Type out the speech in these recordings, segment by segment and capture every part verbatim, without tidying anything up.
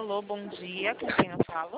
Alô, bom dia. Com quem eu falo?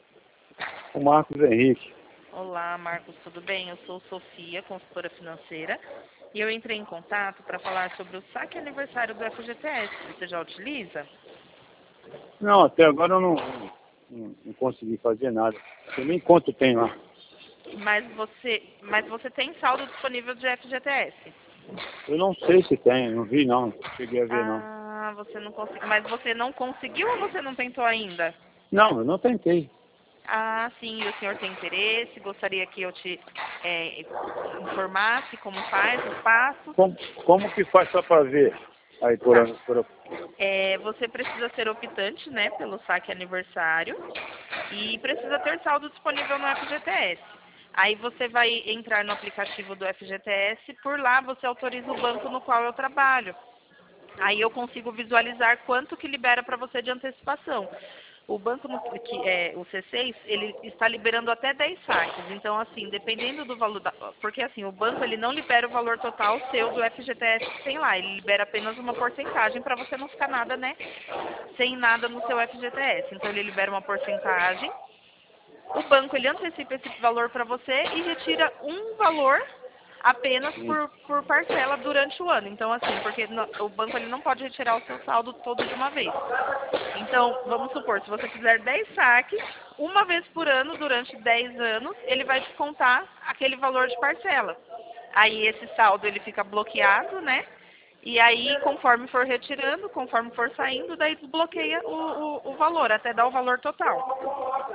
O Marcos Henrique. Olá, Marcos, tudo bem? Eu sou Sofia, consultora financeira, e eu entrei em contato para falar sobre o saque aniversário do F G T S. Você já utiliza? Não, até agora eu não, não, não consegui fazer nada. Eu nem quanto tem lá. Mas você, mas você tem saldo disponível de F G T S? Eu não sei se tem, não vi não. Cheguei a ver não. Ah, você não conseguiu. Mas você não conseguiu ou você não tentou ainda? Não, eu não tentei. Ah, sim, e o senhor tem interesse? Gostaria que eu te é, informasse como faz os passos? Como, como que faz só para ver? Aí por, Tá. por É, você precisa ser optante, né, pelo saque aniversário e precisa ter saldo disponível no F G T S. Aí você vai entrar no aplicativo do F G T S, por lá você autoriza o banco no qual eu trabalho. Aí eu consigo visualizar quanto que libera para você de antecipação. O banco, no- que é o C seis, ele está liberando até dez saques. Então, assim, dependendo do valor da... Porque, assim, o banco, ele não libera o valor total seu do F G T S que tem lá. Ele libera apenas uma porcentagem para você não ficar nada, né? Sem nada no seu F G T S. Então, ele libera uma porcentagem. O banco, ele antecipa esse valor para você e retira um valor apenas por, por parcela durante o ano. Então, assim, porque no- o banco ele não pode retirar o seu saldo todo de uma vez. Então, vamos supor, se você fizer dez saques, uma vez por ano, durante dez anos, ele vai descontar aquele valor de parcela. Aí esse saldo ele fica bloqueado, né? E aí, conforme for retirando, conforme for saindo, daí desbloqueia o, o, o valor, até dar o valor total.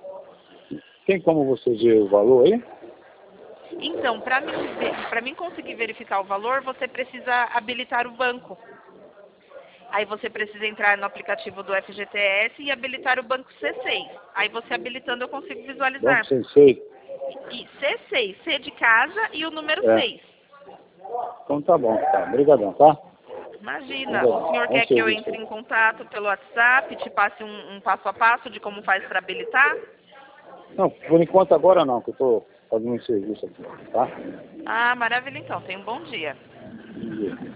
tem como você ver o valor aí? Então, para mim, ver- pra mim conseguir verificar o valor, você precisa habilitar o banco. Aí você precisa entrar no aplicativo do F G T S e habilitar o banco C seis. Aí você habilitando eu consigo Banco visualizar. Sensei? E C seis, C de casa e o número É. seis. Então tá bom, tá. Obrigadão, tá? Imagina, o Obrigadão. senhor Bom quer que eu serviço entre aí. em contato pelo WhatsApp, te passe um, um passo a passo de como faz para habilitar? Não, por enquanto agora não, que eu tô fazendo um serviço aqui, tá? Ah, maravilha então, tenha um bom dia. Bom dia.